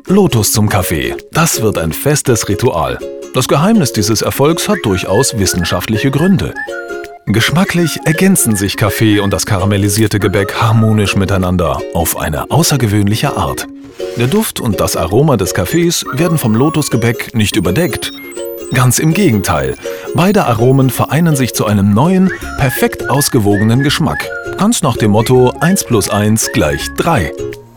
Lotus zum Kaffee. Das wird ein festes Ritual. Das Geheimnis dieses Erfolgs hat durchaus wissenschaftliche Gründe. Geschmacklich ergänzen sich Kaffee und das karamellisierte Gebäck harmonisch miteinander auf eine außergewöhnliche Art. Der Duft und das Aroma des Kaffees werden vom Lotusgebäck nicht überdeckt. Ganz im Gegenteil, beide Aromen vereinen sich zu einem neuen, perfekt ausgewogenen Geschmack. Ganz nach dem Motto 1 + 1 = 3.